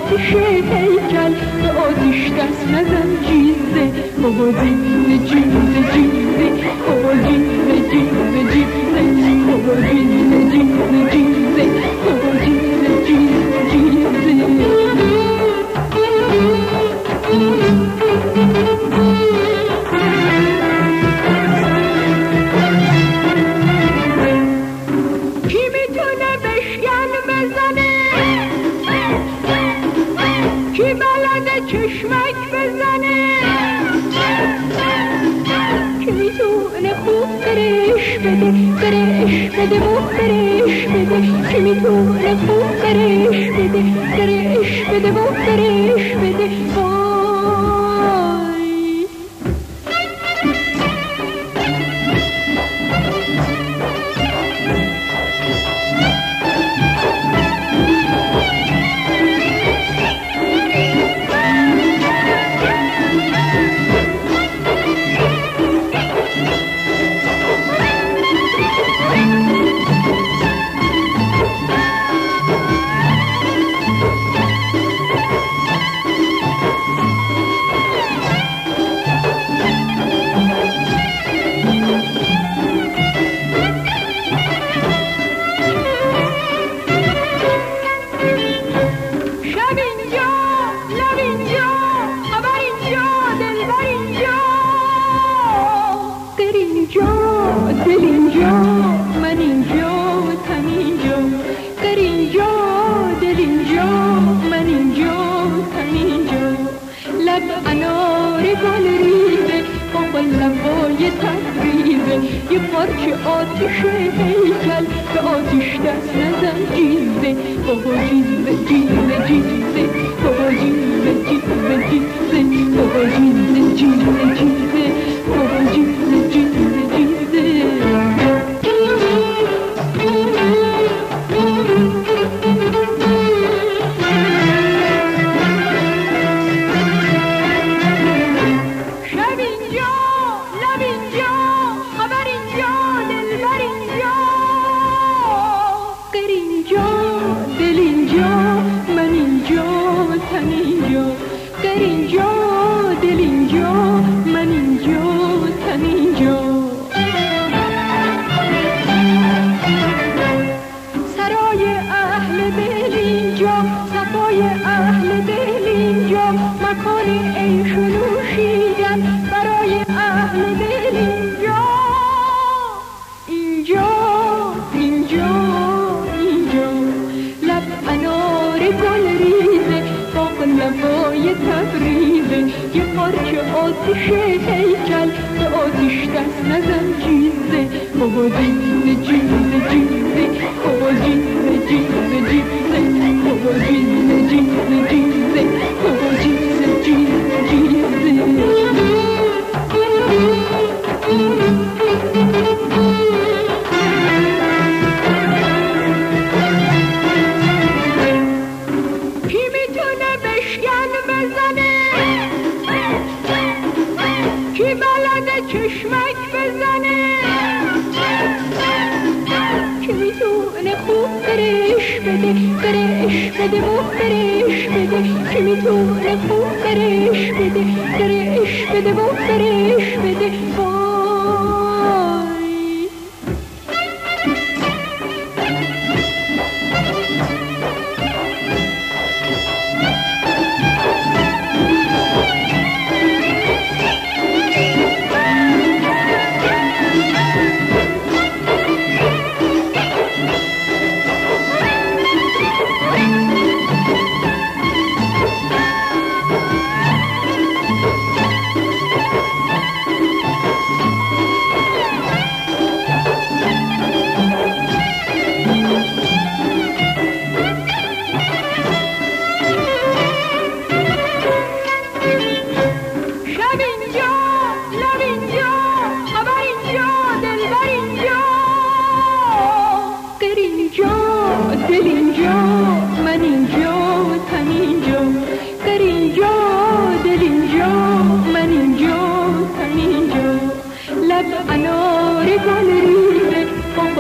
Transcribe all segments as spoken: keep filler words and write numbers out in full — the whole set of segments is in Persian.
آتیش هیکل به آتیش دست نزن جیزه بابا جیزه جیزه جیزه بابا جیزه جیزه جیزه بابا جیزه جیزه جیزه بابا جیزه جیزه جیزه چشمک بزنه که میتونه خوب برش بده برش بده و برش بده که میتونه خوب برش بده برش بده و برش بده وای یه پارچه آتیش هیکل به آتیش دست نزن جیزه بابا جیزه جیزه جیزه بابا جیزه جیزه جیزه بابا جیزه جیزه جیزه بابا جیزه جیزه جیزه آتیش هیکل به آتیش دست نزن جیزه بابا جیزه جیزه جیزه بابا جیزه جیزه جیزه بابا جیزه جیزه جیزه بابا جیزه جیزه جیزه کی میتونه بشکن بزنه کی بلده چشمک بزنه کی میتونه خوب برش بده برش بده و برش بده کی میتونه خوب برش بده برش بده و برش بده وای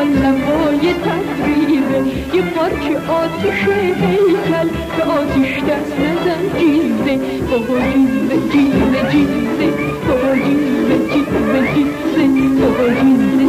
با لوای تقریبه یه پارچه آتیش هیکل به آتیش دست نزن جیزه بابا جیزه جیزه جیزه بابا جیزه جیزه جیزه بابا جیزه